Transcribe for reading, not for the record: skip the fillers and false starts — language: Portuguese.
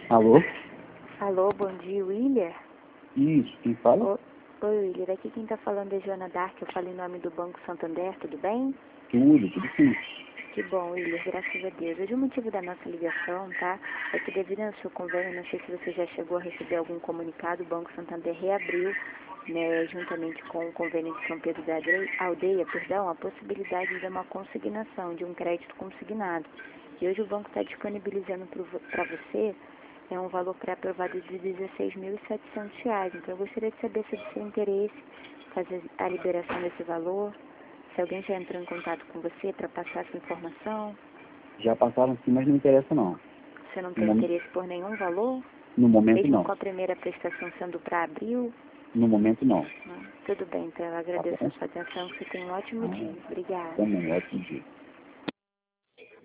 Alô? Alô, bom dia, William? Isso, quem fala? Oi, William, aqui quem tá falando é Joana Dark, eu falo em nome do Banco Santander, tudo bem? Tudo sim. Que bom, William, graças a Deus. Hoje o motivo da nossa ligação, tá? É que devido ao seu convênio, não sei se você já chegou a receber algum comunicado, o Banco Santander reabriu, né, juntamente com o convênio de São Pedro da Aldeia, a possibilidade de uma consignação, de um crédito consignado. E hoje o banco está disponibilizando para você um valor pré-aprovado de R$ 16.700. Então eu gostaria de saber se é do seu interesse fazer a liberação desse valor, se alguém já entrou em contato com você para passar essa informação. Já passaram sim, mas não interessa não. Você não tem interesse por nenhum valor? No momento Mesmo não. com a primeira prestação sendo para abril? No momento não. Não. Tudo bem, então eu agradeço a sua atenção, que você tenha um ótimo dia. Obrigada. Também, ótimo dia.